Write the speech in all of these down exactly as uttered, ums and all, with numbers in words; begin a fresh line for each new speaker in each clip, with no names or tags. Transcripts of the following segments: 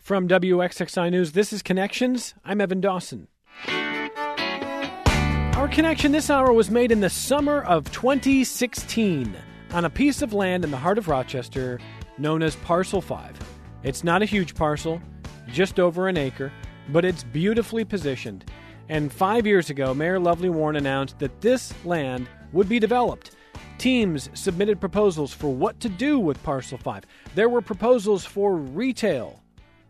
From W X X I News, this is Connections. I'm Evan Dawson. Our connection this hour was made in the summer of twenty sixteen on a piece of land in the heart of Rochester known as Parcel five. It's not a huge parcel, just over an acre, but it's beautifully positioned. And five years ago, Mayor Lovely Warren announced that this land would be developed. Teams submitted proposals for what to do with Parcel five. There were proposals for retail,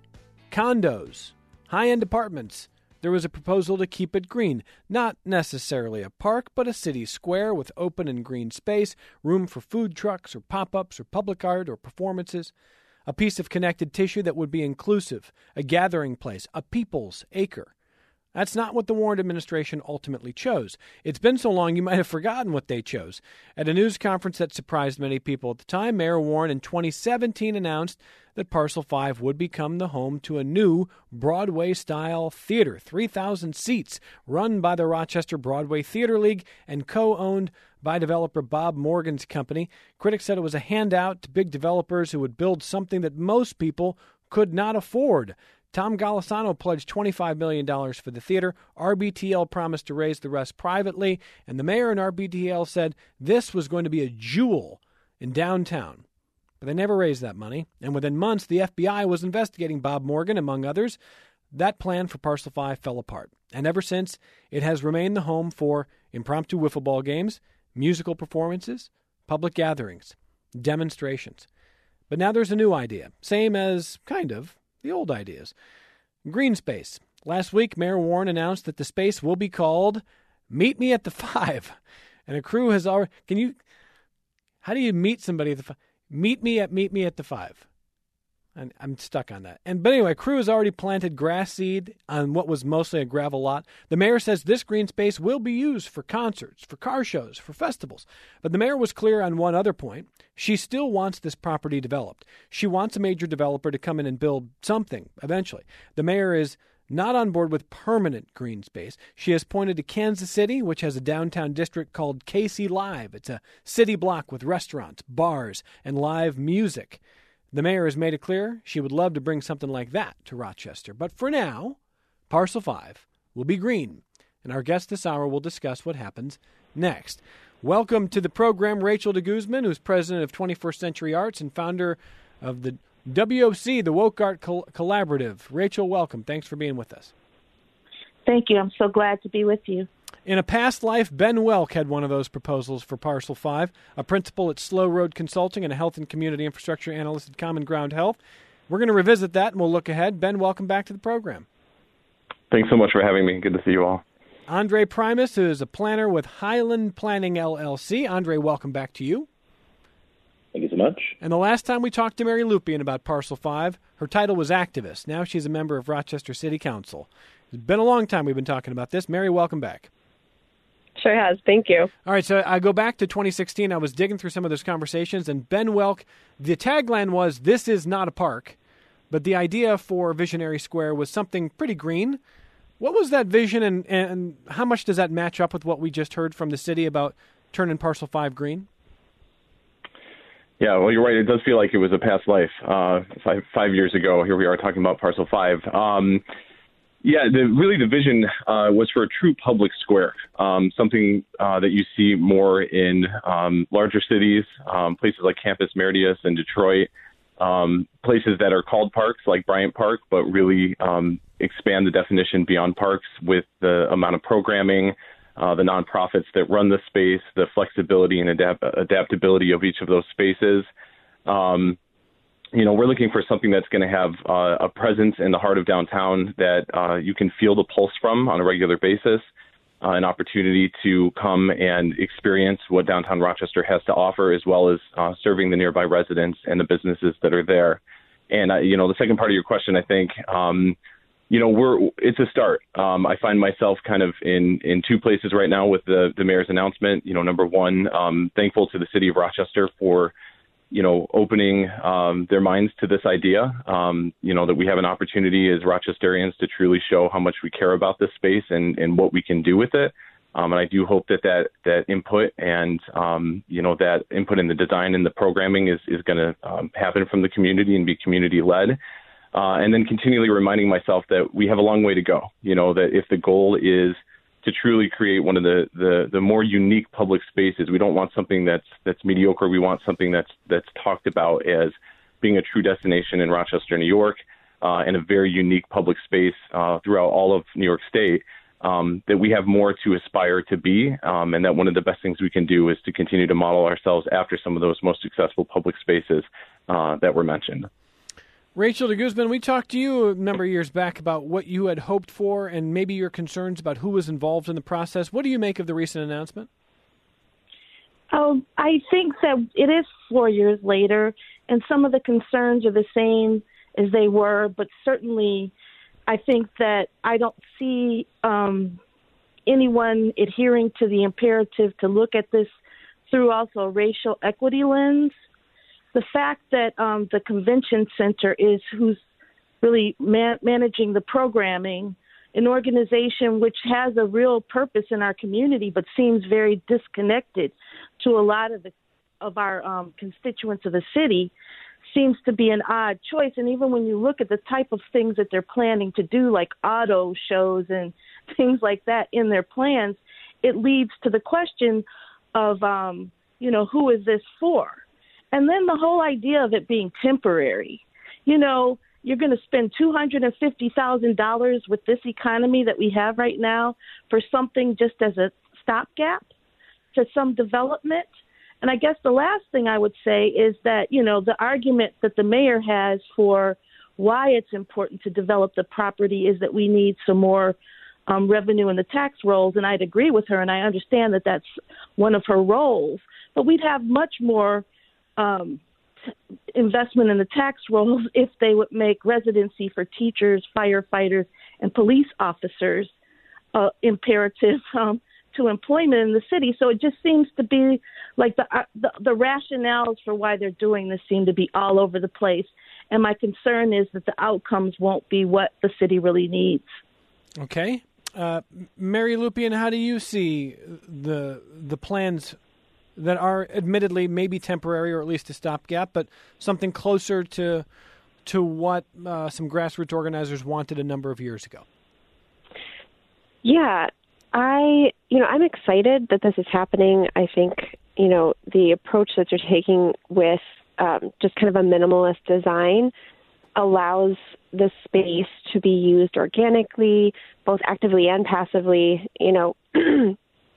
condos, high-end apartments. There was a proposal to keep it green. Not necessarily a park, but a city square with open and green space, room for food trucks or pop-ups or public art or performances. A piece of connected tissue that would be inclusive, a gathering place, a people's acre. That's not what the Warren administration ultimately chose. It's been so long you might have forgotten what they chose. At a news conference that surprised many people at the time, Mayor Warren in twenty seventeen announced that Parcel five would become the home to a new Broadway-style theater, three thousand seats, run by the Rochester Broadway Theater League and co-owned by developer Bob Morgan's company. Critics said it was a handout to big developers who would build something that most people could not afford. Tom Golisano pledged twenty-five million dollars for the theater. R B T L promised to raise the rest privately, and the mayor and R B T L said this was going to be a jewel in downtown. But they never raised that money, and within months, the F B I was investigating Bob Morgan, among others. That plan for Parcel five fell apart, and ever since, it has remained the home for impromptu wiffle ball games, musical performances, public gatherings, demonstrations. But now there's a new idea, same as, kind of, the old ideas. Green space. Last week, Mayor Warren announced that the space will be called Meet Me at the Five. And a crew has already... Can you... How do you meet somebody at the Five? Meet me at Meet Me at the Five. And I'm stuck on that. And But anyway, crew has already planted grass seed on what was mostly a gravel lot. The mayor says this green space will be used for concerts, for car shows, for festivals. But the mayor was clear on one other point. She still wants this property developed. She wants a major developer to come in and build something eventually. The mayor is not on board with permanent green space. She has pointed to Kansas City, which has a downtown district called K C Live. It's a city block with restaurants, bars, and live music. The mayor has made it clear she would love to bring something like that to Rochester. But for now, Parcel five will be green. And our guest this hour will discuss what happens next. Welcome to the program, Rachel de Guzman, who's president of twenty-first Century Arts and founder of the W O C, the Woke Art Col- Collaborative. Rachel, welcome. Thanks for being with us.
Thank you. I'm so glad to be with you.
In a past life, Ben Welk had one of those proposals for Parcel five, a principal at Slow Road Consulting and a health and community infrastructure analyst at Common Ground Health. We're going to revisit that, and we'll look ahead. Ben, welcome back to the program.
Thanks so much for having me. Good to see you all.
Andre Primus, who is a planner with Highland Planning, L L C. Andre, welcome back to you.
Thank you so much.
And the last time we talked to Mary Lupian about Parcel five, her title was activist. Now she's a member of Rochester City Council. It's been a long time we've been talking about this. Mary, welcome back.
Sure has. Thank you.
All right, so I go back to twenty sixteen. I was digging through some of those conversations, and Ben Welk, the tagline was, "This is not a park," but the idea for Visionary Square was something pretty green. What was that vision, and, and how much does that match up with what we just heard from the city about turning Parcel five green?
Yeah, well, you're right. It does feel like it was a past life. Uh, five, five years ago, here we are talking about Parcel five. Um, yeah, the, really the vision uh, was for a true public square, um, something uh, that you see more in um, larger cities, um, places like Campus Meridius and Detroit, um, places that are called parks like Bryant Park, but really um, expand the definition beyond parks with the amount of programming, Uh, the nonprofits that run the space, the flexibility and adapt- adaptability of each of those spaces. Um, you know, we're looking for something that's going to have uh, a presence in the heart of downtown that uh, you can feel the pulse from on a regular basis, uh, an opportunity to come and experience what downtown Rochester has to offer, as well as uh, serving the nearby residents and the businesses that are there. And, uh, you know, the second part of your question, I think, um, You know, we're it's a start. Um, I find myself kind of in, in two places right now with the, the mayor's announcement. You know, number one, um, thankful to the city of Rochester for, you know, opening um, their minds to this idea, um, you know, that we have an opportunity as Rochesterians to truly show how much we care about this space and, and what we can do with it. Um, and I do hope that that, that input and, um, you know, that input in the design and the programming is, is going to um, happen from the community and be community led. uh, and then continually reminding myself that we have a long way to go. You know, that if the goal is to truly create one of the, the, the more unique public spaces, we don't want something that's that's mediocre. We want something that's that's talked about as being a true destination in Rochester, New York, uh, and a very unique public space uh, throughout all of New York State. Um, that we have more to aspire to be, um, and that one of the best things we can do is to continue to model ourselves after some of those most successful public spaces uh, that were mentioned.
Rachel de Guzman, we talked to you a number of years back about what you had hoped for and maybe your concerns about who was involved in the process. What do you make of the recent announcement?
Oh, I think that it is four years later, and some of the concerns are the same as they were, but certainly I think that I don't see um, anyone adhering to the imperative to look at this through also a racial equity lens. The fact that um, the convention center is who's really man- managing the programming, an organization which has a real purpose in our community but seems very disconnected to a lot of the of our um, constituents of the city, seems to be an odd choice. And even when you look at the type of things that they're planning to do, like auto shows and things like that in their plans, it leads to the question of, um, you know, who is this for? And then the whole idea of it being temporary. You know, you're going to spend two hundred fifty thousand dollars with this economy that we have right now for something just as a stopgap to some development. And I guess the last thing I would say is that, you know, the argument that the mayor has for why it's important to develop the property is that we need some more um, revenue in the tax rolls. And I'd agree with her, and I understand that that's one of her roles. But we'd have much more um, t- investment in the tax rolls if they would make residency for teachers, firefighters, and police officers uh, imperative um to employment in the city. So it just seems to be like the, uh, the the rationales for why they're doing this seem to be all over the place. And my concern is that the outcomes won't be what the city really needs.
Okay. Uh, Mary Lupien, how do you see the the plans that are admittedly maybe temporary or at least a stopgap, but something closer to to what uh, some grassroots organizers wanted a number of years ago?
Yeah, I, you know, I'm excited that this is happening. I think, you know, the approach that you're taking with um, just kind of a minimalist design allows the space to be used organically, both actively and passively, you know, and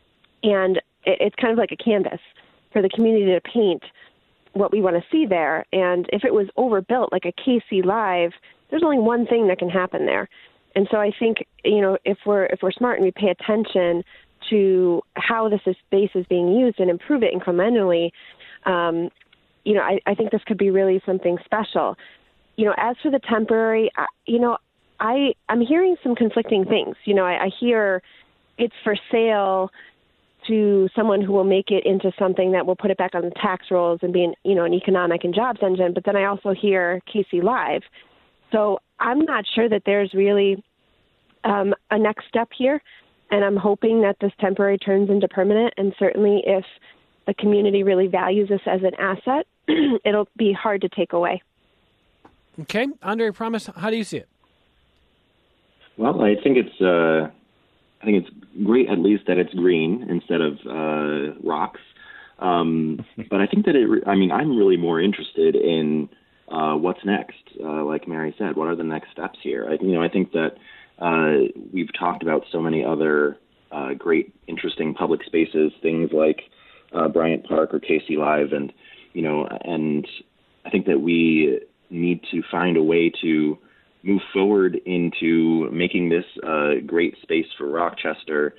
it's kind of like a canvas for the community to paint what we want to see there. And if it was overbuilt like a K C Live, there's only one thing that can happen there. And so I think, you know, if we're if we're smart and we pay attention to how this is, space is being used and improve it incrementally, um, you know, I, I think this could be really something special. You know, as for the temporary, I, you know, I I'm hearing some conflicting things. You know, I, I hear it's for sale to someone who will make it into something that will put it back on the tax rolls and be an, you know, an economic and jobs engine. But then I also hear K C Live. So I'm not sure that there's really um, a next step here, and I'm hoping that this temporary turns into permanent. And certainly if the community really values this as an asset, it'll be hard to take away.
Okay. Andre Promise, how do you see it?
Well, I think it's uh, I think it's great at least that it's green instead of uh, rocks. Um, but I think that it, re- I mean, I'm really more interested in Uh, what's next? Uh, like Mary said, what are the next steps here? I, you know, I think that uh, we've talked about so many other uh, great, interesting public spaces, things like uh, Bryant Park or K C Live, and you know, and I think that we need to find a way to move forward into making this a great space for Rochester.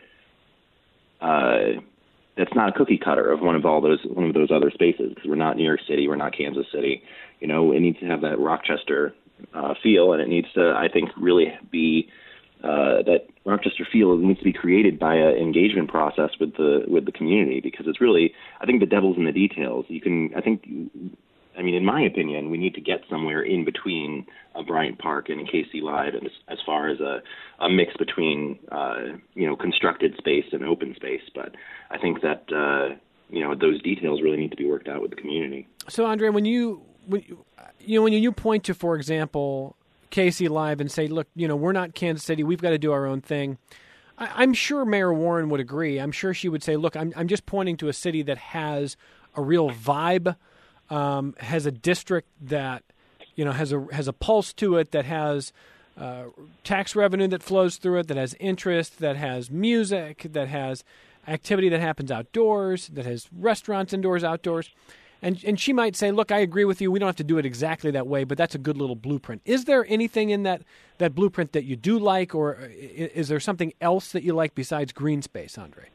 Uh, that's not a cookie cutter of one of all those one of those other spaces, because we're not New York City, we're not Kansas City. You know, it needs to have that Rochester uh, feel, and it needs to, I think, really be uh, that Rochester feel needs to be created by an engagement process with the with the community, because it's really, I think, the devil's in the details. You can, I think, I mean, in my opinion, we need to get somewhere in between a Bryant Park and a K C Live, and as, as far as a, a mix between, uh, you know, constructed space and open space. But I think that, uh, you know, those details really need to be worked out with the community.
So, Andre, when you, when you, you know, when you point to, for example, Casey Live and say, look, you know, we're not Kansas City. We've got to do our own thing. I, I'm sure Mayor Warren would agree. I'm sure she would say, look, I'm, I'm just pointing to a city that has a real vibe, um, has a district that, you know, has a has a pulse to it, that has uh, tax revenue that flows through it, that has interest, that has music, that has activity that happens outdoors, that has restaurants indoors, outdoors. And and she might say, look, I agree with you. We don't have to do it exactly that way, but that's a good little blueprint. Is there anything in that, that blueprint that you do like, or is there something else that you like besides green space, Andre?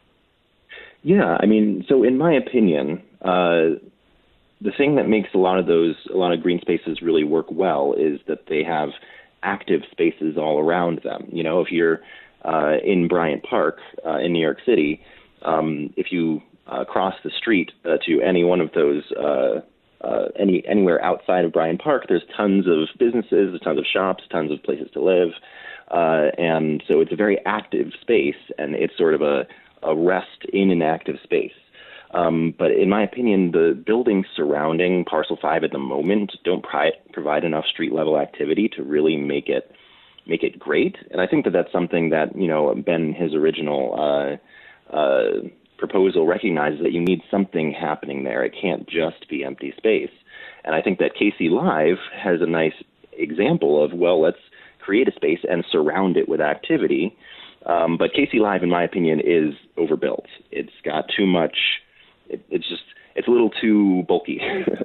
Yeah, I mean, so in my opinion, uh, the thing that makes a lot of those, a lot of green spaces really work well is that they have active spaces all around them. You know, if you're uh, in Bryant Park uh, in New York City, um, if you uh, cross the street uh, to any one of those, uh, uh, any anywhere outside of Bryant Park, there's tons of businesses, there's tons of shops, tons of places to live, uh, and so it's a very active space, and it's sort of a, a rest in an active space. Um, but in my opinion, the buildings surrounding Parcel Five at the moment don't pri- provide enough street-level activity to really make it make it great. And I think that that's something that, you know, Ben, his original uh, uh, proposal recognizes, that you need something happening there. It can't just be empty space. And I think that Casey Live has a nice example of, well, let's create a space and surround it with activity. Um, but Casey Live, in my opinion, is overbuilt. It's got too much. It, it's just, it's a little too bulky.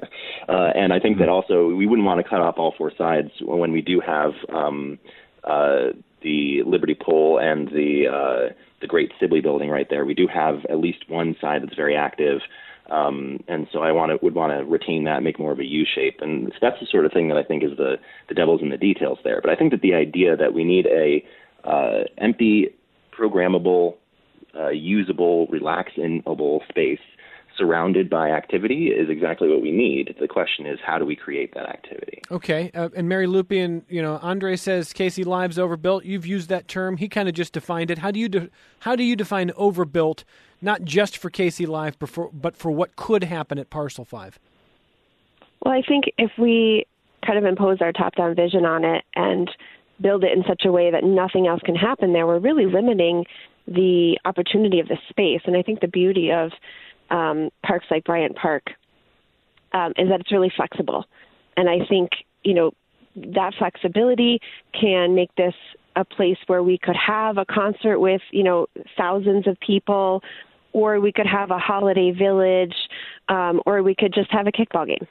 uh, and I think that also we wouldn't want to cut off all four sides when we do have um, uh, the Liberty Pole and the uh, the Great Sibley building right there. We do have at least one side that's very active. Um, and so I want to, would want to retain that, make more of a U shape. And so that's the sort of thing that I think is the, the devil's in the details there. But I think that the idea that we need a uh, empty, programmable, uh, usable, relaxable space surrounded by activity is exactly what we need. The question is, how do we create that activity?
Okay. Uh, and Mary Lupien, you know, Andre says Casey Live's overbuilt. You've used that term. He kind of just defined it. How do you de- how do you define overbuilt, not just for Casey Live, but for, but for what could happen at Parcel Five?
Well, I think if we kind of impose our top-down vision on it and build it in such a way that nothing else can happen there, we're really limiting the opportunity of the space. And I think the beauty of um, parks like Bryant Park um, is that it's really flexible. And I think, you know, that flexibility can make this a place where we could have a concert with, you know, thousands of people, or we could have a holiday village, um, or we could just have a kickball game.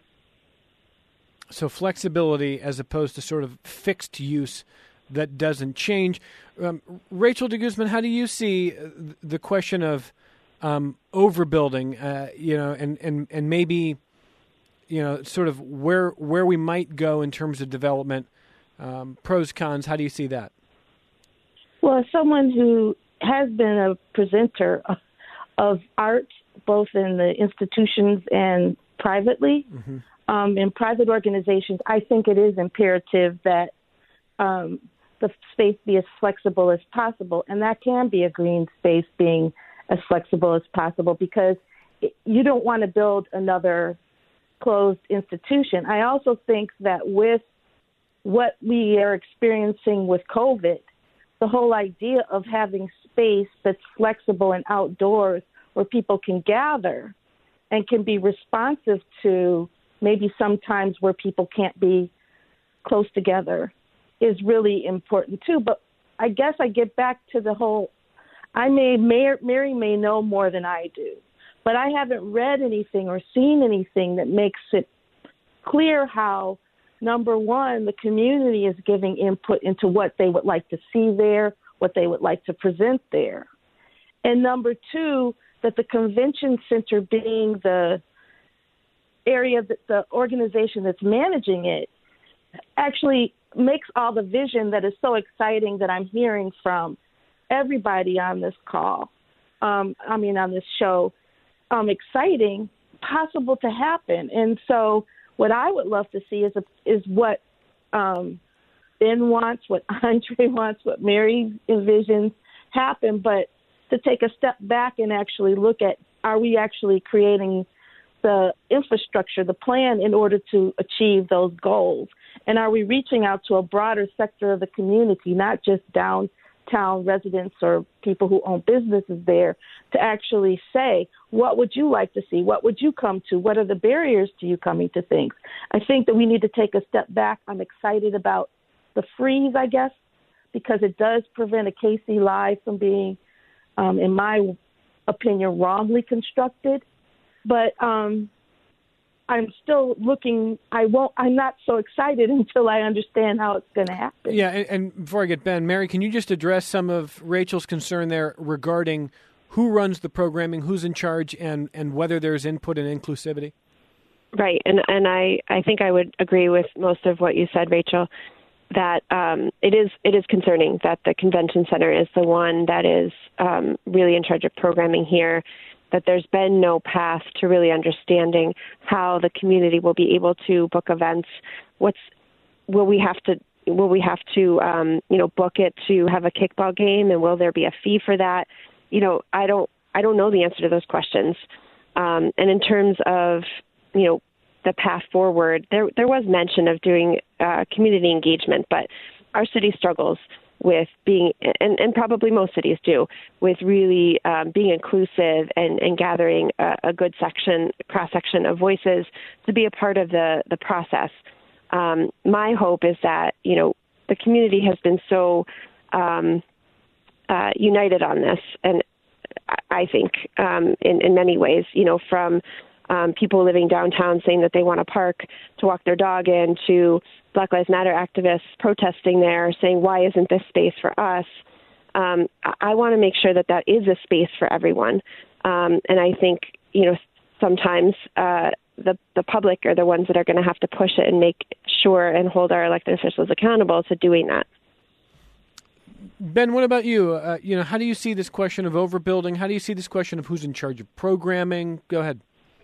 So flexibility as opposed to sort of fixed use that doesn't change. Um, Rachel de Guzman, how do you see the question of um, overbuilding, uh, you know, and, and, and maybe, you know, sort of where where we might go in terms of development, um, pros, cons, how do you see that?
Well, as someone who has been a presenter of art, both in the institutions and privately, mm-hmm. Um, in private organizations, I think it is imperative that um, the space be as flexible as possible, and that can be a green space being as flexible as possible, because it, you don't want to build another closed institution. I also think that with what we are experiencing with COVID, the whole idea of having space that's flexible and outdoors where people can gather and can be responsive to maybe sometimes where people can't be close together is really important too. But I guess I get back to the whole, I may, Mary, Mary may know more than I do, but I haven't read anything or seen anything that makes it clear how, number one, the community is giving input into what they would like to see there, what they would like to present there. And number two, that the convention center being the area that the organization that's managing it actually makes all the vision that is so exciting that I'm hearing from everybody on this call, um, I mean, on this show, um, exciting, possible to happen. And so what I would love to see is a, is what um, Ben wants, what Andre wants, what Mary envisions happen, but to take a step back and actually look at, are we actually creating the infrastructure, the plan in order to achieve those goals? And are we reaching out to a broader sector of the community, not just downtown residents or people who own businesses there, to actually say, what would you like to see? What would you come to? What are the barriers to you coming to things? I think that we need to take a step back. I'm excited about the freeze, I guess, because it does prevent a K C Live from being, um, in my opinion, wrongly constructed. But um, I'm still looking. I won't. I'm not so excited until I understand how it's going to happen.
Yeah, and, and before I get Ben, Mary, can you just address some of Rachel's concern there regarding who runs the programming, who's in charge, and, and whether there's input and inclusivity?
Right, and and I, I think I would agree with most of what you said, Rachel, that um, it is it is concerning that the convention center is the one that is um, really in charge of programming here, that there's been no path to really understanding how the community will be able to book events. What's will we have to will we have to um, you know book it to have a kickball game, and will there be a fee for that? You know, I don't I don't know the answer to those questions. Um, and in terms of you know the path forward, there there was mention of doing uh, community engagement, but our city struggles with being, and, and probably most cities do, with really um, being inclusive and, and gathering a, a good section, cross-section of voices to be a part of the, the process. Um, my hope is that, you know, the community has been so um, uh, united on this, and I think um, in, in many ways, you know, from Um, people living downtown saying that they want a park to walk their dog in, to Black Lives Matter activists protesting there, saying, why isn't this space for us? Um, I, I want to make sure that that is a space for everyone. Um, and I think, you know, sometimes uh, the, the public are the ones that are going to have to push it and make sure and hold our elected officials accountable to doing that.
Ben, what about you? Uh, you know, how do you see this question of overbuilding? How do you see this question of who's in charge of programming? Go ahead.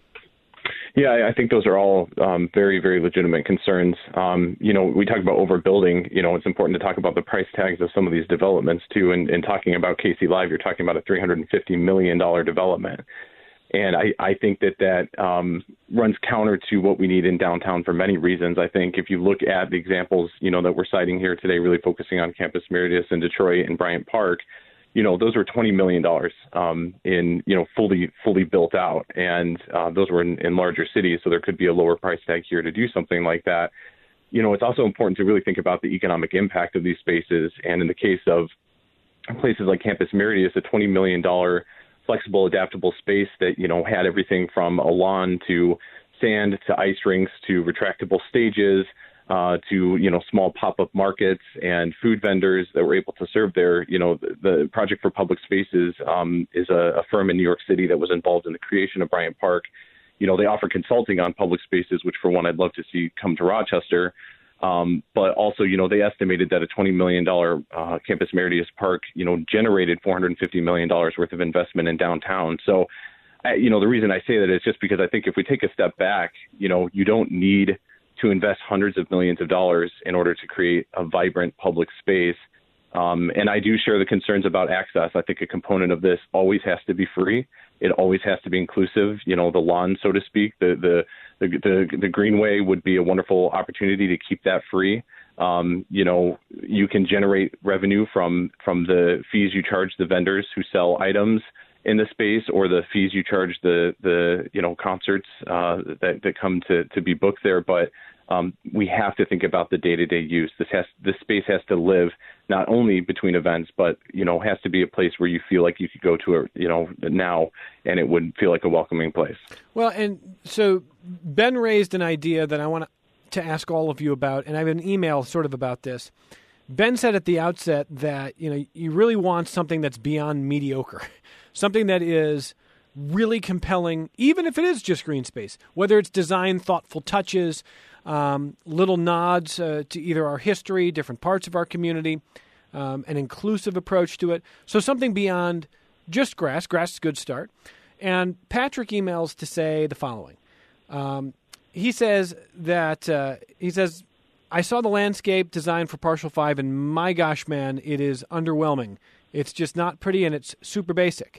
Yeah, I think those are all um, very, very legitimate concerns. Um, you know, we talk about overbuilding. You know, it's important to talk about the price tags of some of these developments, too. And, and talking about K C Live, you're talking about a three hundred fifty million dollars development. And I, I think that that um, runs counter to what we need in downtown for many reasons. I think if you look at the examples, you know, that we're citing here today, really focusing on Campus Meridius in Detroit and Bryant Park, you know, those were twenty million dollars um, in, you know, fully fully built out. And uh, those were in, in larger cities, so there could be a lower price tag here to do something like that. You know, it's also important to really think about the economic impact of these spaces. And in the case of places like Campus Meridius, a twenty million dollars flexible, adaptable space that, you know, had everything from a lawn to sand to ice rinks to retractable stages, Uh, to, you know, small pop-up markets and food vendors that were able to serve there. You know, the, the Project for Public Spaces um, is a, a firm in New York City that was involved in the creation of Bryant Park. You know, they offer consulting on public spaces, which for one, I'd love to see come to Rochester. Um, but also, you know, they estimated that a twenty million dollars uh, Campus Meridius Park, you know, generated four hundred fifty million dollars worth of investment in downtown. So, I, you know, the reason I say that is just because I think if we take a step back, you know, you don't need to invest hundreds of millions of dollars in order to create a vibrant public space. Um, and I do share the concerns about access. I think a component of this always has to be free. It always has to be inclusive. You know, the lawn, so to speak, the the the, the, the greenway would be a wonderful opportunity to keep that free. Um, you know, you can generate revenue from from the fees you charge the vendors who sell items in the space, or the fees you charge the, the you know, concerts uh, that, that come to, to be booked there. But um, we have to think about the day-to-day use. This has this space has to live not only between events, but, you know, has to be a place where you feel like you could go to, a, you know, now, and it would feel like a welcoming place.
Well, and so Ben raised an idea that I want to ask all of you about, and I have an email sort of about this. Ben said at the outset that, you know, you really want something that's beyond mediocre. Something that is really compelling, even if it is just green space, whether it's design, thoughtful touches, um, little nods uh, to either our history, different parts of our community, um, an inclusive approach to it. So something beyond just grass. Grass is a good start. And Patrick emails to say the following. Um, he says that, uh, he says, I saw the landscape design for Parcel five, and my gosh, man, it is underwhelming. It's just not pretty, and it's super basic.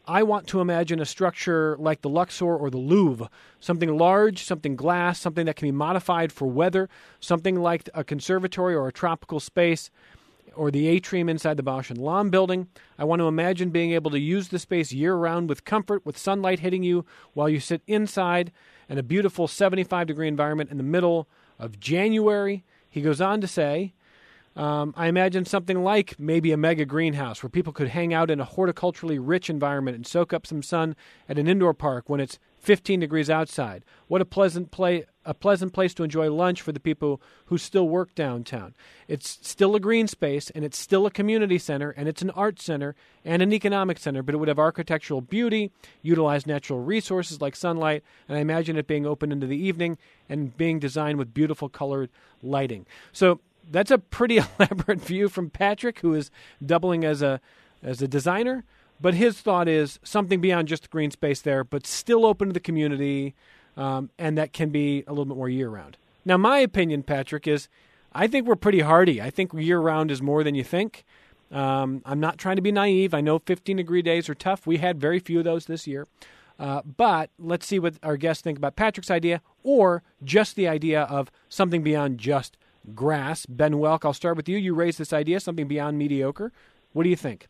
I want to imagine a structure like the Luxor or the Louvre, something large, something glass, something that can be modified for weather, something like a conservatory or a tropical space, or the atrium inside the Bausch and Lomb building. I want to imagine being able to use the space year-round with comfort, with sunlight hitting you while you sit inside, and a beautiful seventy-five degree environment in the middle of January. He goes on to say, um, I imagine something like maybe a mega greenhouse where people could hang out in a horticulturally rich environment and soak up some sun at an indoor park when it's fifteen degrees outside. What a pleasant play, a pleasant place to enjoy lunch for the people who still work downtown. It's still a green space, and it's still a community center, and it's an art center and an economic center, but it would have architectural beauty, utilize natural resources like sunlight, and I imagine it being open into the evening and being designed with beautiful colored lighting. So that's a pretty elaborate view from Patrick, who is doubling as a as a designer. But his thought is something beyond just the green space there, but still open to the community, um, and that can be a little bit more year-round. Now, my opinion, Patrick, is I think we're pretty hardy. I think year-round is more than you think. Um, I'm not trying to be naive. I know fifteen-degree days are tough. We had very few of those this year. Uh, but let's see what our guests think about Patrick's idea, or just the idea of something beyond just grass. Ben Welk, I'll start with you. You raised this idea, something beyond mediocre. What do you think?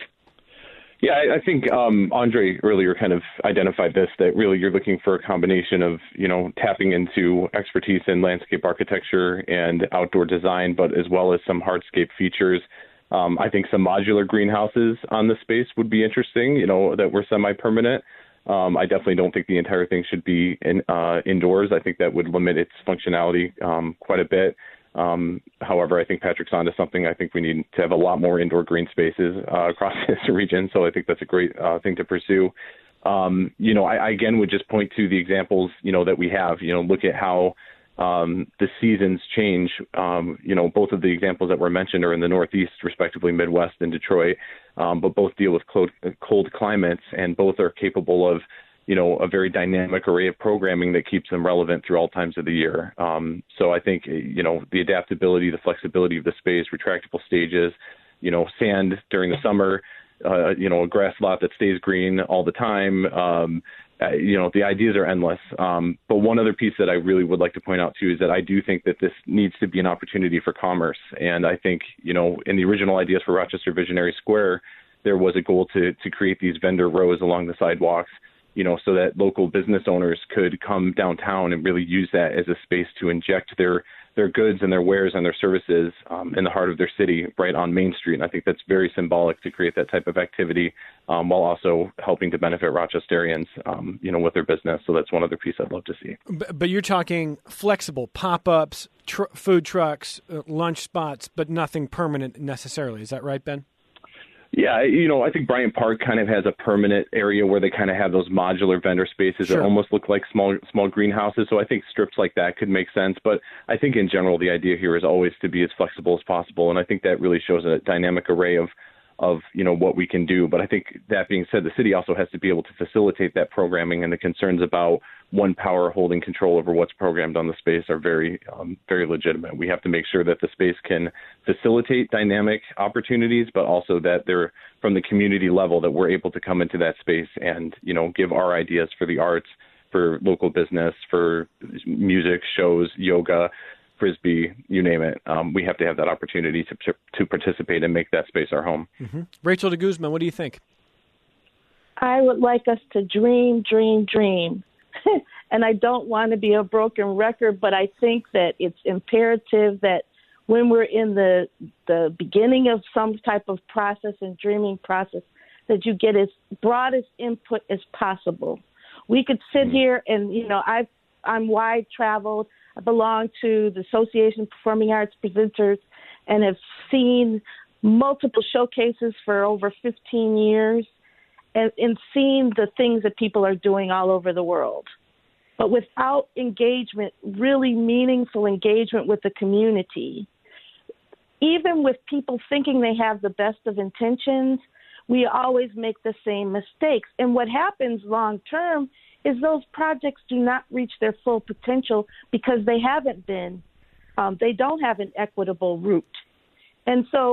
Yeah, I, I think um, Andre earlier kind of identified this, that really you're looking for a combination of, you know, tapping into expertise in landscape architecture and outdoor design, but as well as some hardscape features. Um, I think some modular greenhouses on the space would be interesting, you know, that were semi-permanent. Um, I definitely don't think the entire thing should be in, uh, indoors. I think that would limit its functionality um, quite a bit. Um, however, I think Patrick's onto something. I think we need to have a lot more indoor green spaces uh, across this region. So I think that's a great uh, thing to pursue. Um, you know, I, I again would just point to the examples, you know, that we have. You know, look at how um, the seasons change. Um, you know, both of the examples that were mentioned are in the Northeast, respectively, Midwest and Detroit, um, but both deal with cold, cold climates, and both are capable of, you know, a very dynamic array of programming that keeps them relevant through all times of the year. Um, so I think, you know, the adaptability, the flexibility of the space, retractable stages, you know, sand during the summer, uh, you know, a grass lot that stays green all the time. Um, uh, you know, the ideas are endless. Um, but one other piece that I really would like to point out, too, is that I do think that this needs to be an opportunity for commerce. And I think, you know, in the original ideas for Rochester Visionary Square, there was a goal to to create these vendor rows along the sidewalks, you know, so that local business owners could come downtown and really use that as a space to inject their their goods and their wares and their services um, in the heart of their city, right on Main Street. And I think that's very symbolic to create that type of activity um, while also helping to benefit Rochesterians, um, you know, with their business. So that's one other piece I'd love to see.
But, but you're talking flexible pop-ups, tr- food trucks, uh, lunch spots, but nothing permanent necessarily. Is that right, Ben?
Yeah, you know, I think Bryant Park kind of has a permanent area where they kind of have those modular vendor spaces
Sure.
that almost look like small small greenhouses. So I think strips like that could make sense. But I think in general, the idea here is always to be as flexible as possible. And I think that really shows a dynamic array of, of you know, what we can do. But I think that being said, the city also has to be able to facilitate that programming, and the concerns about one power holding control over what's programmed on the space are very, um, very legitimate. We have to make sure that the space can facilitate dynamic opportunities, but also that they're from the community level, that we're able to come into that space and, you know, give our ideas for the arts, for local business, for music, shows, yoga, Frisbee, you name it. Um, we have to have that opportunity to to participate and make that space our home.
Mm-hmm. Rachel de Guzman, what do you think?
I would like us to dream, dream, dream. And I don't want to be a broken record, but I think that it's imperative that when we're in the the beginning of some type of process and dreaming process, that you get as broad as input as possible. We could sit here and, you know, I've, I'm wide traveled. I belong to the Association of Performing Arts Presenters and have seen multiple showcases for over fifteen years and, and seen the things that people are doing all over the world. But without engagement, really meaningful engagement with the community, even with people thinking they have the best of intentions, we always make the same mistakes. And what happens long term is those projects do not reach their full potential because they haven't been, um, they don't have an equitable route. And so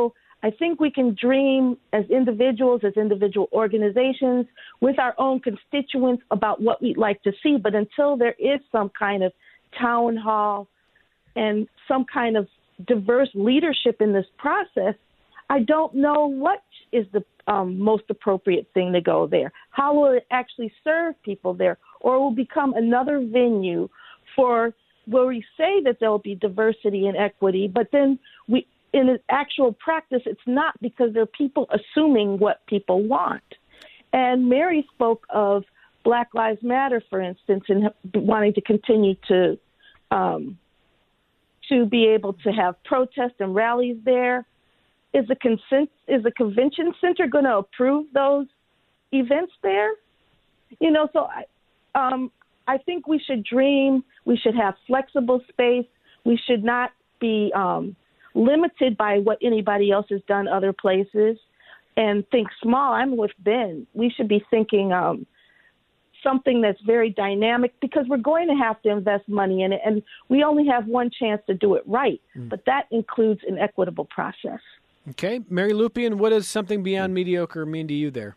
I think we can dream as individuals, as individual organizations, with our own constituents about what we'd like to see. But until there is some kind of town hall and some kind of diverse leadership in this process, I don't know what is the um, most appropriate thing to go there. How will it actually serve people there? Or it will become another venue for where we say that there will be diversity and equity, but then we, in actual practice, it's not, because there are people assuming what people want. And Mary spoke of Black Lives Matter, for instance, and wanting to continue to um, to be able to have protests and rallies there. Is the consent is the convention center going to approve those events there? You know, so I, um, I think we should dream. We should have flexible space. We should not be um, limited by what anybody else has done other places and think small. I'm with Ben. We should be thinking um, something that's very dynamic, because we're going to have to invest money in it, and we only have one chance to do it right. Mm. But that includes an equitable process.
Okay. Mary Lupien, what does something beyond mediocre mean to you there?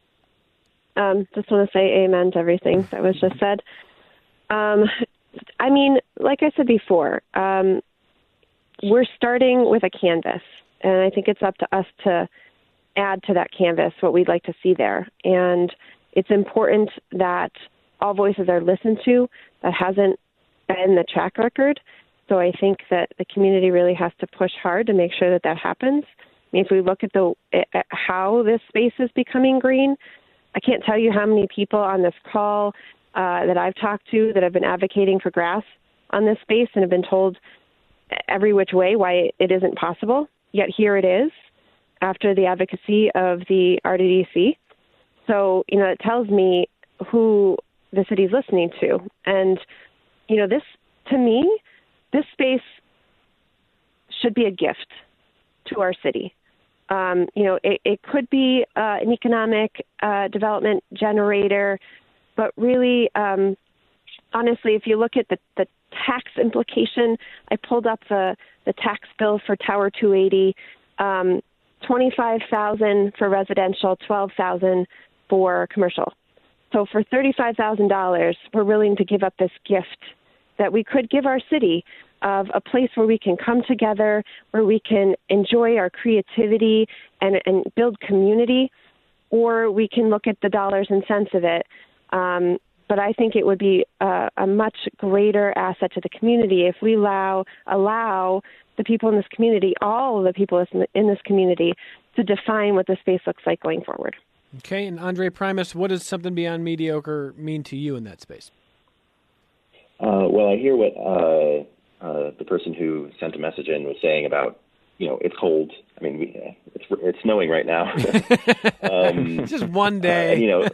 Um, just want to say amen to everything that was just said. Um, I mean, like I said before, um, we're starting with a canvas, and I think it's up to us to add to that canvas what we'd like to see there. And it's important that all voices are listened to. That hasn't been the track record. So I think that the community really has to push hard to make sure that that happens. I mean, if we look at the at how this space is becoming green, I can't tell you how many people on this call uh, that I've talked to that have been advocating for grass on this space and have been told every which way why it isn't possible. Yet here it is after the advocacy of the R D D C. So, you know, it tells me who the city's listening to. And, you know, this, to me, this space should be a gift to our city. Um, you know, it, it could be uh, an economic uh, development generator, but really, um, honestly, if you look at the, the tax implication, I pulled up the, the tax bill for Tower two eighty, um, twenty-five thousand dollars for residential, twelve thousand dollars for commercial. So for thirty-five thousand dollars, we're willing to give up this gift that we could give our city of a place where we can come together, where we can enjoy our creativity and, and build community, or we can look at the dollars and cents of it. Um, but I think it would be a, a much greater asset to the community if we allow allow the people in this community, all of the people in this community, to define what the space looks like going forward.
Okay, and Andre Primus, what does something beyond mediocre mean to you in that space?
Uh, well, I hear what uh, uh, the person who sent a message in was saying about, you know, it's cold. I mean, we, it's it's snowing right now. um,
Just one day.
Uh, and, you know,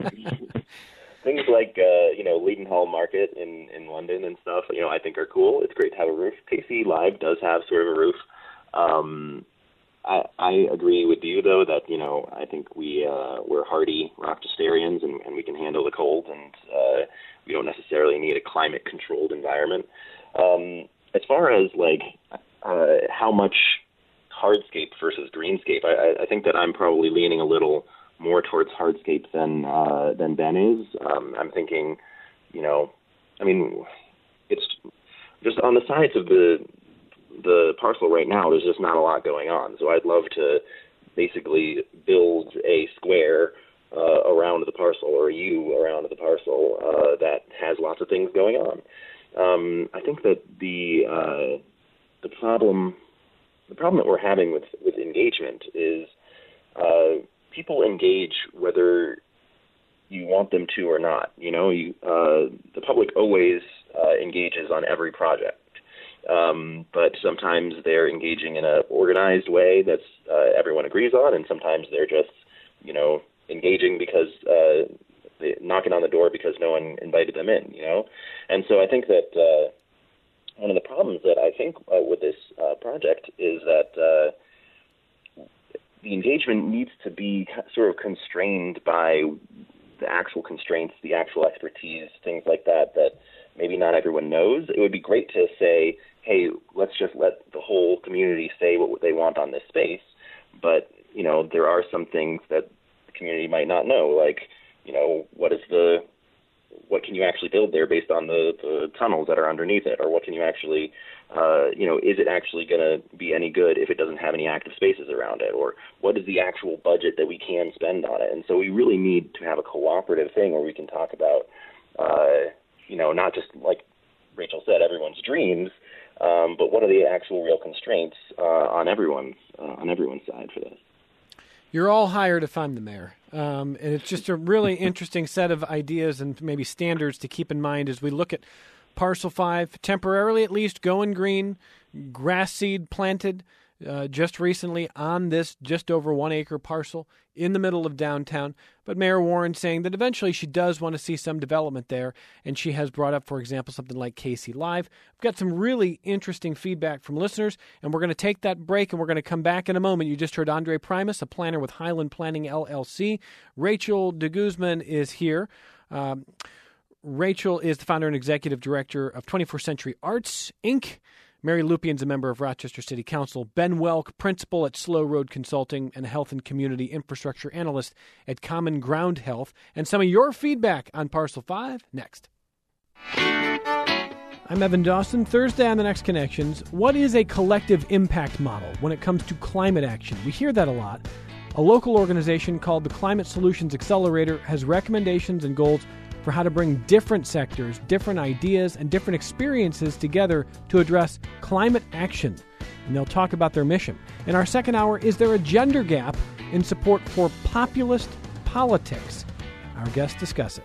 things like, uh, you know, Leadenhall Market in, in London and stuff, you know, I think are cool. It's great to have a roof. K C Live does have sort of a roof. Um, I, I agree with you, though, that, you know, I think we, uh, we're hardy Rochesterians and, and we can handle the cold, and uh, we don't necessarily need a climate-controlled environment. Um, as far as, like, uh, how much hardscape versus greenscape, I, I think that I'm probably leaning a little more towards hardscape than uh, than Ben is. Um, I'm thinking, you know, I mean, it's just on the sides of the the parcel right now, there's just not a lot going on. So I'd love to basically build a square uh, around the parcel, or a U around the parcel uh, that has lots of things going on. Um, I think that the uh, the problem the problem that we're having with, with engagement is uh, people engage whether you want them to or not. You know, you, uh, the public always uh, engages on every project. Um, but sometimes they're engaging in an organized way that's uh, everyone agrees on, and sometimes they're just, you know, engaging because uh, they, knocking on the door because no one invited them in, you know. And so I think that uh, one of the problems that I think uh, with this uh, project is that uh, the engagement needs to be sort of constrained by the actual constraints, the actual expertise, things like that, that maybe not everyone knows. It would be great to say, hey, let's just let the whole community say what they want on this space. but, you know, there are some things that the community might not know, like, you know, what is the, what can you actually build there based on the, the tunnels that are underneath it, or what can you actually, uh, you know, is it actually going to be any good if it doesn't have any active spaces around it, or what is the actual budget that we can spend on it? And so we really need to have a cooperative thing where we can talk about, uh, you know, not just like Rachel said, everyone's dreams, um, but what are the actual real constraints uh, on everyone's uh, on everyone's side for this?
You're all hired if I'm the mayor. Um, and it's just a really interesting set of ideas and maybe standards to keep in mind as we look at Parcel five, temporarily at least going green, grass seed planted uh, just recently on this just over one acre parcel in the middle of downtown. But Mayor Warren saying that eventually she does want to see some development there. And she has brought up, for example, something like K C Live. We've got some really interesting feedback from listeners, and we're going to take that break, and we're going to come back in a moment. You just heard Andre Primus, a planner with Highland Planning, L L C. Rachel de Guzman is here. Um, Rachel is the founder and executive director of twenty-first Century Arts, Incorporated. Mary Lupien's a member of Rochester City Council. Ben Welk, principal at Slow Road Consulting and a health and community infrastructure analyst at Common Ground Health. And some of your feedback on Parcel five next. I'm Evan Dawson. Thursday on The Next Connections. What is a collective impact model when it comes to climate action? We hear that a lot. A local organization called the Climate Solutions Accelerator has recommendations and goals for how to bring different sectors, different ideas, and different experiences together to address climate action. And they'll talk about their mission. In our second hour, is there a gender gap in support for populist politics? Our guests discuss it.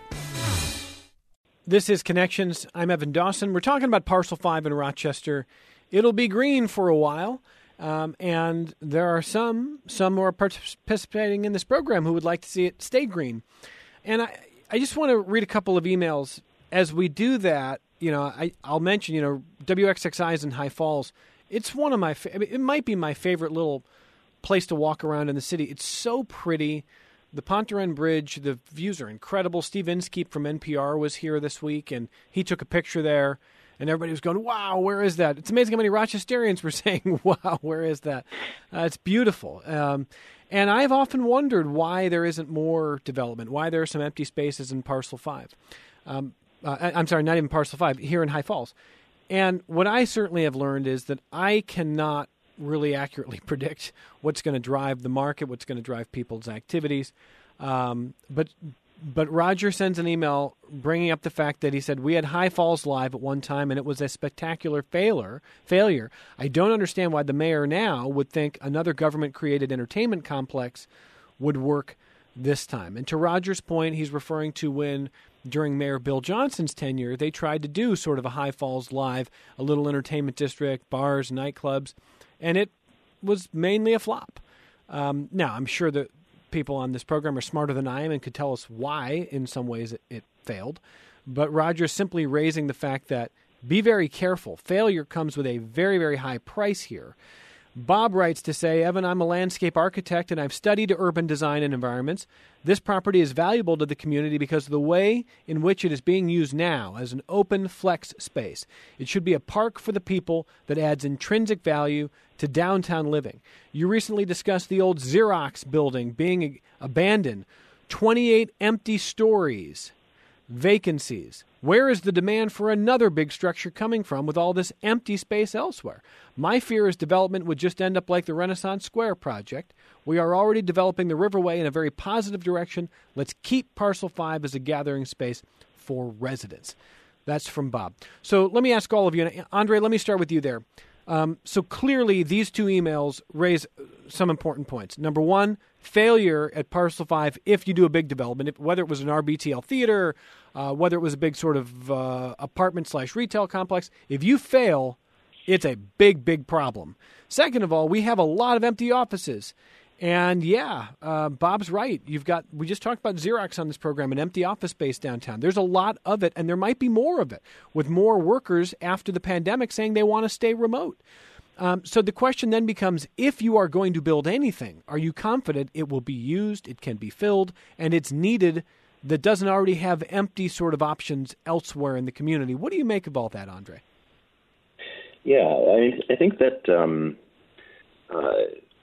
This is Connections. I'm Evan Dawson. We're talking about Parcel five in Rochester. It'll be green for a while. Um, and there are some, some who are participating in this program who would like to see it stay green. And I... I just want to read a couple of emails. As we do that, you know, I, I'll mention, you know, W X X I is in High Falls. It's one of my, fa- I mean, it might be my favorite little place to walk around in the city. It's so pretty. The Pontarren Bridge, the views are incredible. Steve Inskeep from N P R was here this week, and he took a picture there, and everybody was going, wow, where is that? It's amazing how many Rochesterians were saying, wow, where is that? Uh, it's beautiful. Um, And I've often wondered why there isn't more development, why there are some empty spaces in Parcel five. Um, uh, I'm sorry, not even Parcel five, here in High Falls. And what I certainly have learned is that I cannot really accurately predict what's going to drive the market, what's going to drive people's activities. Um, but but Roger sends an email bringing up the fact that he said, we had High Falls Live at one time, and it was a spectacular failure. failure. I don't understand why the mayor now would think another government-created entertainment complex would work this time. And to Roger's point, he's referring to when, during Mayor Bill Johnson's tenure, they tried to do sort of a High Falls Live, a little entertainment district, bars, nightclubs, and it was mainly a flop. Um, now, I'm sure that people on this program are smarter than I am and could tell us why, in some ways, it, it failed. But Roger's simply raising the fact that be very careful. Failure comes with a very, very high price here. Bob writes to say, Evan, I'm a landscape architect and I've studied urban design and environments. This property is valuable to the community because of the way in which it is being used now as an open flex space. It should be a park for the people that adds intrinsic value to downtown living. You recently discussed the old Xerox building being abandoned, twenty-eight empty stories, vacancies. Where is the demand for another big structure coming from with all this empty space elsewhere? My fear is development would just end up like the Renaissance Square project. We are already developing the Riverway in a very positive direction. Let's keep Parcel five as a gathering space for residents. That's from Bob. So let me ask all of you. Andre, let me start with you there. Um, so clearly these two emails raise some important points. Number one, failure at Parcel five if you do a big development, if, whether it was an R B T L theater, uh, whether it was a big sort of uh, apartment slash retail complex. If you fail, it's a big, big problem. Second of all, we have a lot of empty offices. And yeah, uh, Bob's right. You've got, we just talked about Xerox on this program, an empty office space downtown. There's a lot of it, and there might be more of it, with more workers after the pandemic saying they want to stay remote. Um, so the question then becomes, if you are going to build anything, are you confident it will be used, it can be filled, and it's needed that doesn't already have empty sort of options elsewhere in the community? What do you make of all that, Andre?
Yeah, I, I think that um, uh,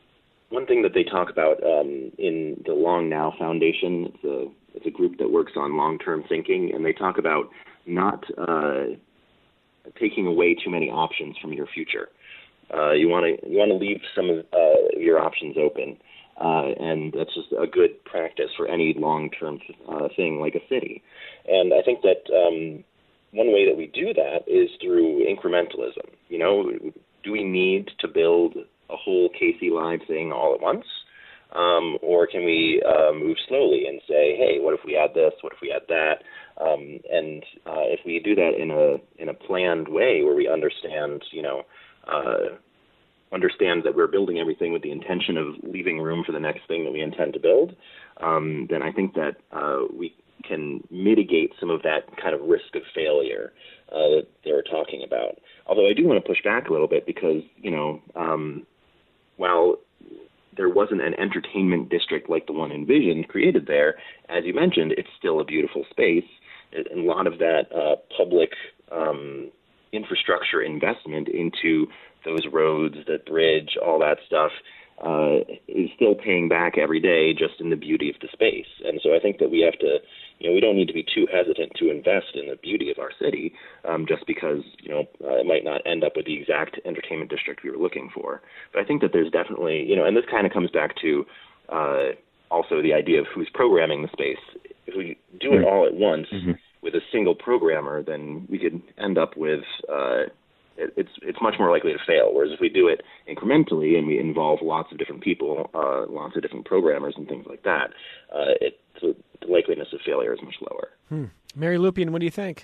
one thing that they talk about um, in the Long Now Foundation, it's a, it's a group that works on long-term thinking, and they talk about not uh, taking away too many options from your future. Uh, you want to you want to leave some of uh, your options open, uh, and that's just a good practice for any long-term uh, thing like a city. And I think that um, one way that we do that is through incrementalism. You know, do we need to build a whole K C Live thing all at once? Um, or can we uh, move slowly and say, hey, what if we add this? What if we add that? Um, and uh, if we do that in a in a planned way where we understand, you know, uh, understand that we're building everything with the intention of leaving room for the next thing that we intend to build, um, then I think that uh, we can mitigate some of that kind of risk of failure uh, that they were talking about. Although I do want to push back a little bit because, you know, um, while there wasn't an entertainment district like the one envisioned created there, as you mentioned, it's still a beautiful space. And a lot of that uh, public um, infrastructure investment into those roads, that bridge, all that stuff, uh, is still paying back every day just in the beauty of the space. And so I think that we have to, you know, we don't need to be too hesitant to invest in the beauty of our city um, just because, you know, uh, it might not end up with the exact entertainment district we were looking for. But I think that there's definitely, you know, and this kind of comes back to uh, also the idea of who's programming the space. If we do it all at once mm-hmm. with a single programmer, then we could end up with uh, it, it's it's much more likely to fail. Whereas if we do it incrementally and we involve lots of different people, uh, lots of different programmers and things like that, uh, it, the likeliness of failure is much lower.
Hmm. Mary Lupien, what do you think?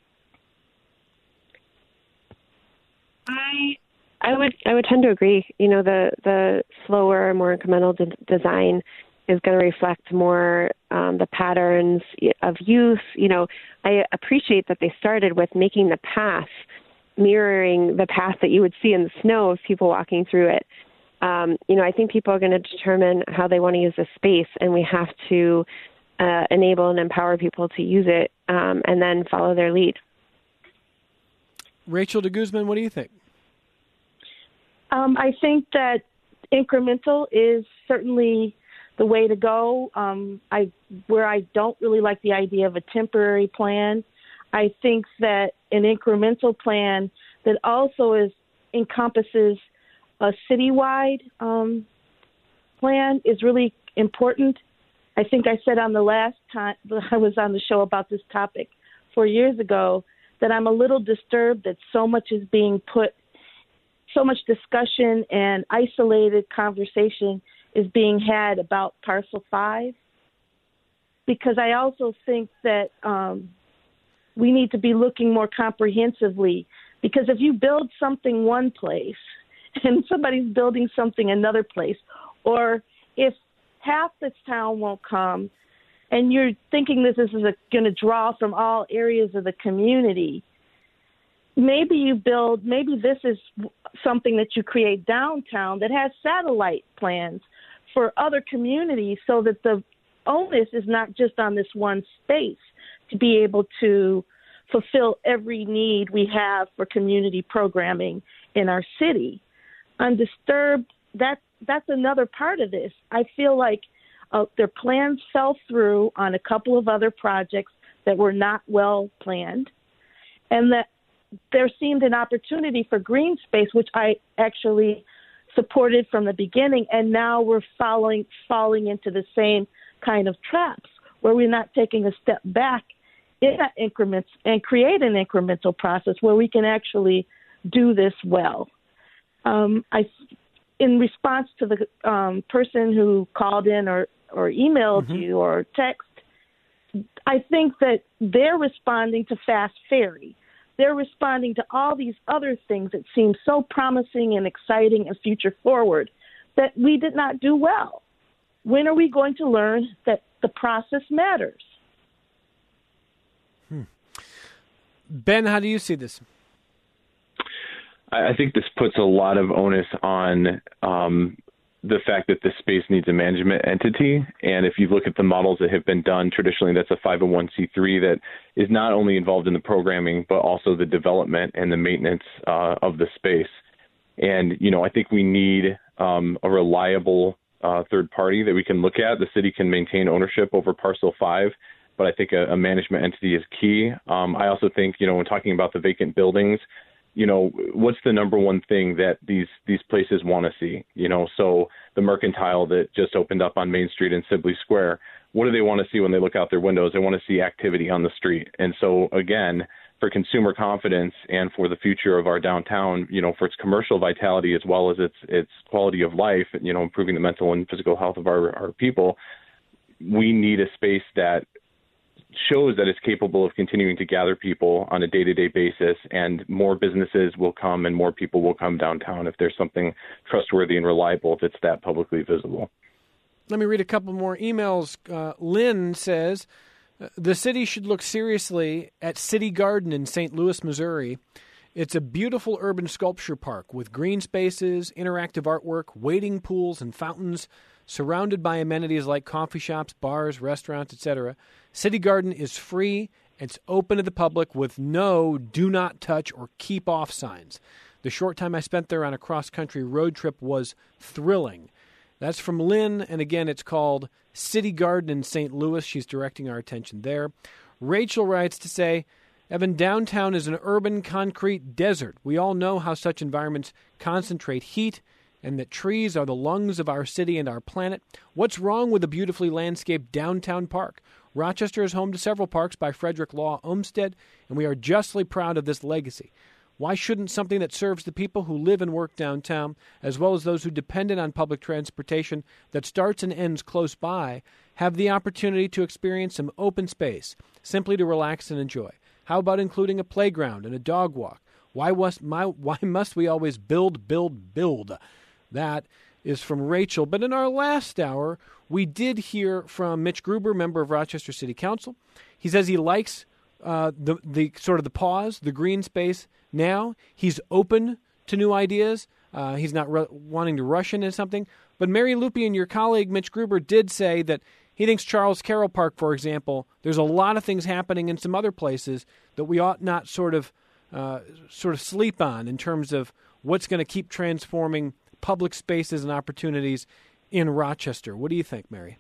I I would I would tend to agree. You know, the the slower, more incremental de- design is going to reflect more um, the patterns of use. You know, I appreciate that they started with making the path mirroring the path that you would see in the snow of people walking through it. Um, you know, I think people are going to determine how they want to use the space, and we have to uh, enable and empower people to use it um, and then follow their lead.
Rachel de Guzman, what do you think?
Um, I think that incremental is certainly the way to go. Um, I where I don't really like the idea of a temporary plan. I think that an incremental plan that also is encompasses a citywide um, plan is really important. I think I said on the last time I was on the show about this topic four years ago that I'm a little disturbed that so much is being put, so much discussion and isolated conversation is being had about Parcel five, because I also think that um, we need to be looking more comprehensively, because if you build something one place and somebody's building something another place, or if half this town won't come and you're thinking this is going to draw from all areas of the community, maybe you build, maybe this is something that you create downtown that has satellite plans for other communities so that the onus is not just on this one space to be able to fulfill every need we have for community programming in our city. Undisturbed, that, that's another part of this. I feel like uh, their plans fell through on a couple of other projects that were not well planned, and that there seemed an opportunity for green space, which I actually supported from the beginning, and now we're following, falling into the same kind of traps where we're not taking a step back in that increments and create an incremental process where we can actually do this well. Um, I, in response to the um, person who called in or, or emailed mm-hmm. you or text, I think that they're responding to Fast Ferry. They're responding to all these other things that seem so promising and exciting and future forward that we did not do well. When are we going to learn that the process matters?
Hmm. Ben, how do you see this?
I think this puts a lot of onus on um, the fact that this space needs a management entity. And if you look at the models that have been done, traditionally that's a five oh one c three that is not only involved in the programming, but also the development and the maintenance uh, of the space. And, you know, I think we need um, a reliable uh, third party that we can look at. The city can maintain ownership over Parcel five, but I think a, a management entity is key. Um, I also think, you know, when talking about the vacant buildings, you know, what's the number one thing that these these places want to see? You know, so the Mercantile that just opened up on Main Street in Sibley Square, what do they want to see when they look out their windows? They want to see activity on the street. And so, again, for consumer confidence and for the future of our downtown, you know, for its commercial vitality as well as its its quality of life, you know, improving the mental and physical health of our, our people, we need a space that shows that it's capable of continuing to gather people on a day-to-day basis, and more businesses will come and more people will come downtown if there's something trustworthy and reliable that's that publicly visible.
Let me read a couple more emails. Uh, Lynn says, the city should look seriously at City Garden in Saint Louis, Missouri. It's a beautiful urban sculpture park with green spaces, interactive artwork, wading pools, and fountains, surrounded by amenities like coffee shops, bars, restaurants, et cetera. City Garden is free. It's open to the public with no do not touch or keep off signs. The short time I spent there on a cross-country road trip was thrilling. That's from Lynn, and again, it's called City Garden in Saint Louis. She's directing our attention there. Rachel writes to say, Evan, downtown is an urban concrete desert. We all know how such environments concentrate heat and that trees are the lungs of our city and our planet. What's wrong with a beautifully landscaped downtown park? Rochester is home to several parks by Frederick Law Olmsted, and we are justly proud of this legacy. Why shouldn't something that serves the people who live and work downtown, as well as those who depend on public transportation that starts and ends close by, have the opportunity to experience some open space, simply to relax and enjoy? How about including a playground and a dog walk? Why must, my, why must we always build, build, build? That is from Rachel. But in our last hour, we did hear from Mitch Gruber, member of Rochester City Council. He says he likes uh, the the sort of the pause, the green space now. He's open to new ideas. Uh, he's not re- wanting to rush into something. But Mary Lupien, your colleague Mitch Gruber, did say that he thinks Charles Carroll Park, for example, there's a lot of things happening in some other places that we ought not sort of uh, sort of sleep on in terms of what's going to keep transforming public spaces and opportunities in Rochester. What do you think, Mary?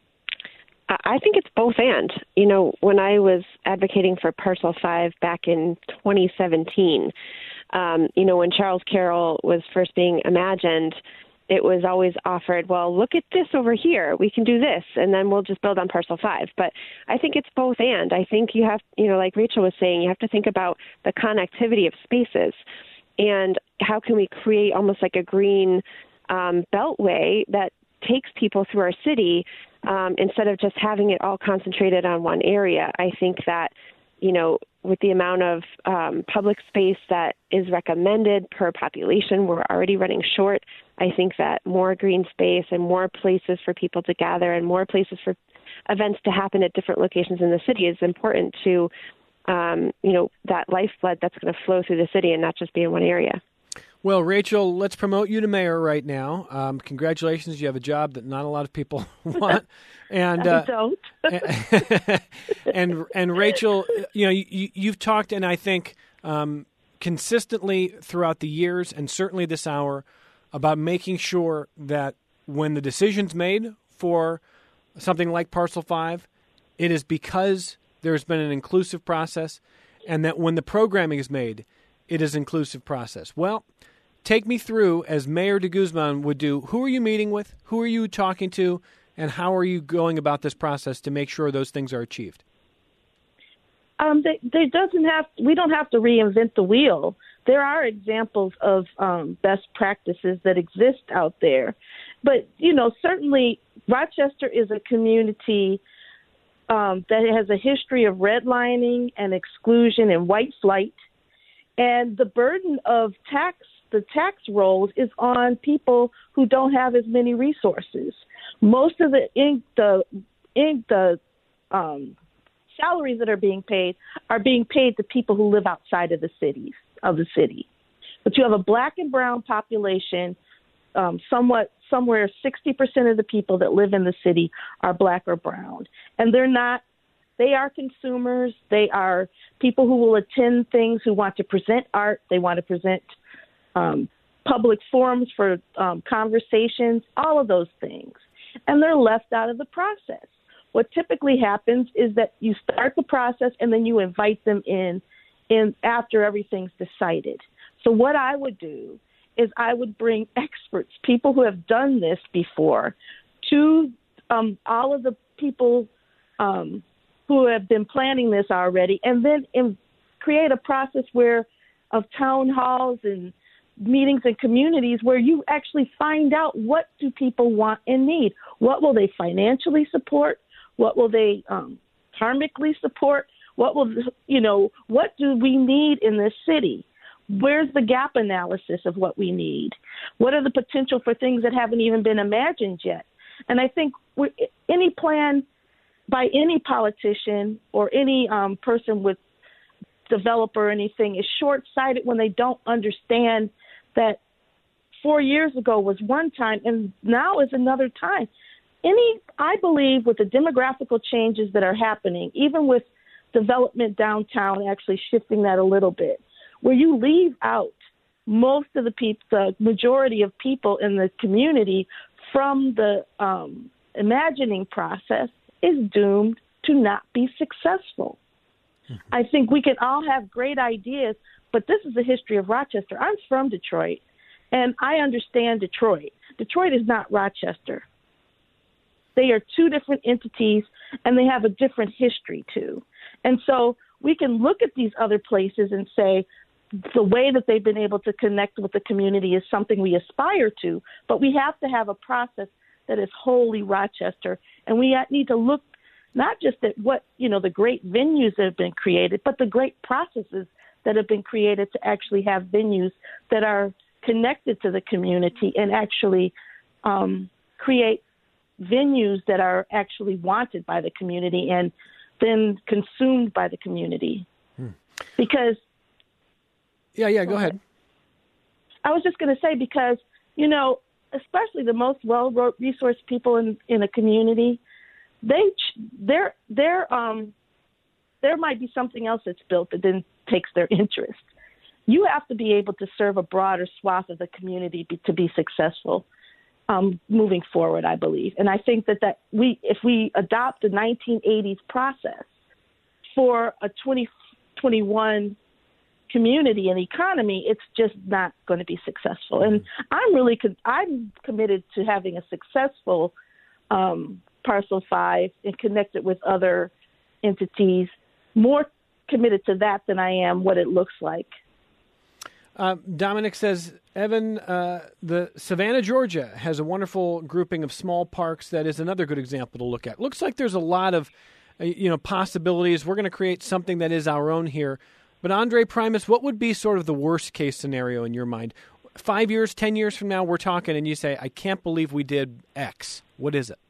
I think it's both and. You know, when I was advocating for Parcel five back in twenty seventeen, um, you know, when Charles Carroll was first being imagined, it was always offered, well, look at this over here. We can do this, and then we'll just build on Parcel five. But I think it's both and. I think you have, you know, like Rachel was saying, you have to think about the connectivity of spaces. And how can we create almost like a green um, beltway that takes people through our city um, instead of just having it all concentrated on one area? I think that, you know, with the amount of um, public space that is recommended per population, we're already running short. I think that more green space and more places for people to gather and more places for events to happen at different locations in the city is important to Um, you know, that lifeblood that's going to flow through the city and not just be in one area.
Well, Rachel, let's promote you to mayor right now. Um, congratulations. You have a job that not a lot of people want. And,
I don't.
uh, and, and Rachel, you know, you, you've talked, and I think um, consistently throughout the years and certainly this hour about making sure that when the decision's made for something like Parcel five, it is because there's been an inclusive process, and that when the programming is made, it is an inclusive process. Well, take me through, as Mayor de Guzman would do, who are you meeting with, who are you talking to, and how are you going about this process to make sure those things are achieved?
Um, they, they doesn't have. We don't have to reinvent the wheel. There are examples of um, best practices that exist out there, but you know, certainly Rochester is a community Um, that has a history of redlining and exclusion and white flight. And the burden of tax, the tax rolls is on people who don't have as many resources. Most of the in, the in the um, salaries that are being paid are being paid to people who live outside of the cities of the city. But you have a black and brown population. Um, somewhat somewhere sixty percent of the people that live in the city are black or brown. And they're not, they are consumers. They are people who will attend things, who want to present art. They want to present um, public forums for um, conversations, all of those things. And they're left out of the process. What typically happens is that you start the process and then you invite them in, in after everything's decided. So what I would do is I would bring experts, people who have done this before, to um, all of the people um, who have been planning this already, and then in, create a process where of town halls and meetings and communities where you actually find out what do people want and need. What will they financially support? What will they um, karmically support? What will, you know, what do we need in this city? Where's the gap analysis of what we need? What are the potential for things that haven't even been imagined yet? And I think we, any plan by any politician or any um, person with developer or anything is short-sighted when they don't understand that four years ago was one time and now is another time. Any, I believe with the demographical changes that are happening, even with development downtown actually shifting that a little bit, where you leave out most of the people, the majority of people in the community from the um, imagining process is doomed to not be successful. Mm-hmm. I think we can all have great ideas, but this is the history of Rochester. I'm from Detroit, and I understand Detroit. Detroit is not Rochester. They are two different entities, and they have a different history, too. And so we can look at these other places and say the way that they've been able to connect with the community is something we aspire to, but we have to have a process that is wholly Rochester, and we need to look not just at what, you know, the great venues that have been created, but the great processes that have been created to actually have venues that are connected to the community and actually um, create venues that are actually wanted by the community and then consumed by the community. Hmm. Because...
Yeah, yeah, go ahead.
I was just going to say because, you know, especially the most well-resourced people in, in a community, they, they're, they're, um, there might be something else that's built that then takes their interest. You have to be able to serve a broader swath of the community be, to be successful um, moving forward, I believe. And I think that, that we, if we adopt the nineteen eighties process for a twenty twenty-one community and economy, it's just not going to be successful. And I'm really, I'm committed to having a successful um, Parcel Five and connect it with other entities, more committed to that than I am what it looks like.
Uh, Dominic says, Evan, uh, the Savannah, Georgia has a wonderful grouping of small parks that is another good example to look at. Looks like there's a lot of, uh, you know, possibilities. We're going to create something that is our own here. But Andre Primus, what would be sort of the worst case scenario in your mind? Five years, ten years from now, we're talking and you say, I can't believe we did X. What is it?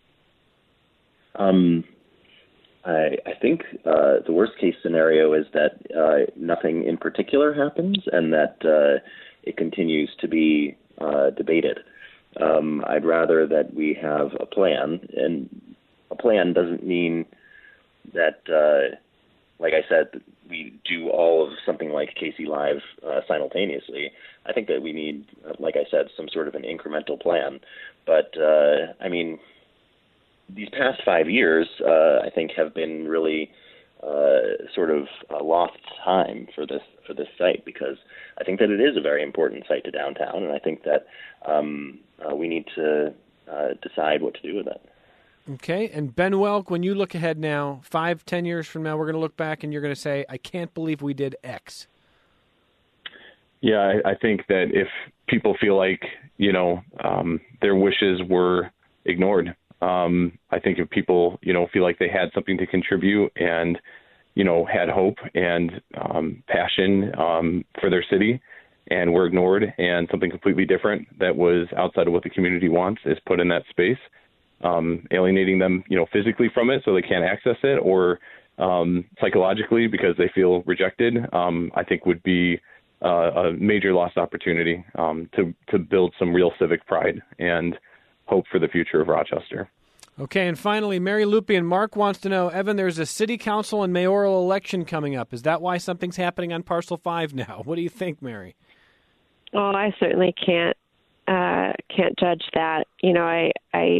Um, I, I think uh, the worst case scenario is that uh, nothing in particular happens and that uh, it continues to be uh, debated. Um, I'd rather that we have a plan, and a plan doesn't mean that, uh, like I said, we do all of something like K C Live uh, simultaneously. I think that we need, like I said, some sort of an incremental plan. But, uh, I mean, these past five years, uh, I think, have been really uh, sort of a lost time for this for this site, because I think that it is a very important site to downtown, and I think that um, uh, we need to uh, decide what to do with it.
Okay, and Ben Welk, when you look ahead now, five, ten years from now, we're going to look back and you're going to say, I can't believe we did X.
Yeah, I, I think that if people feel like, you know, um, their wishes were ignored, um, I think if people, you know, feel like they had something to contribute and, you know, had hope and um, passion um, for their city and were ignored, and something completely different that was outside of what the community wants is put in that space, Um, alienating them, you know, physically from it so they can't access it, or um, psychologically because they feel rejected, um, I think would be uh, a major lost opportunity um, to, to build some real civic pride and hope for the future of Rochester.
Okay, and finally, Mary Lupian, Mark wants to know, Evan, there's a city council and mayoral election coming up. Is that why something's happening on Parcel five now? What do you think, Mary?
Oh, I certainly can't uh, can't judge that. You know, I I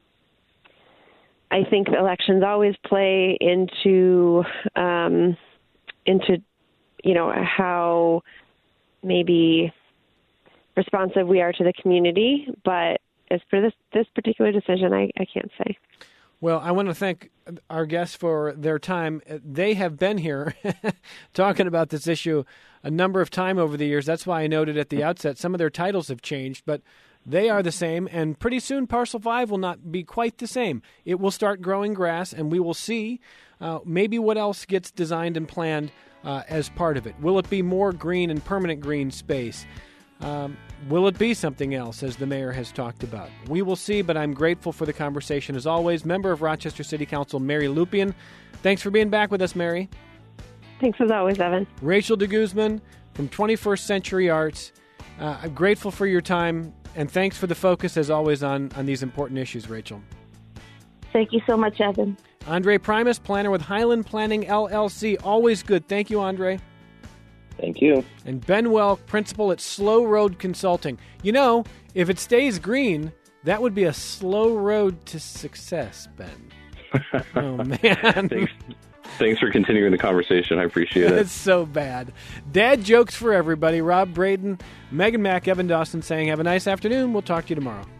I think elections always play into um, into you know how maybe responsive we are to the community, but as for this this particular decision, I, I can't say.
Well, I want to thank our guests for their time. They have been here talking about this issue a number of times over the years. That's why I noted at the outset some of their titles have changed, but they are the same, and pretty soon Parcel five will not be quite the same. It will start growing grass, and we will see uh, maybe what else gets designed and planned uh, as part of it. Will it be more green and permanent green space? Um, will it be something else, as the mayor has talked about? We will see, but I'm grateful for the conversation. As always, member of Rochester City Council, Mary Lupien. Thanks for being back with us, Mary.
Thanks as always, Evan.
Rachel de Guzman from twenty-first Century Arts. Uh, I'm grateful for your time, and thanks for the focus, as always, on, on these important issues, Rachel.
Thank you so much, Evan.
Andre Primus, planner with Highland Planning, L L C. Always good. Thank you, Andre.
Thank you.
And Ben Welk, principal at Slow Road Consulting. You know, if it stays green, that would be a slow road to success, Ben. Oh, man.
Thanks. Thanks for continuing the conversation. I appreciate it.
It's so bad. Dad jokes for everybody. Rob Braden, Megan Mack, Evan Dawson saying, have a nice afternoon. We'll talk to you tomorrow.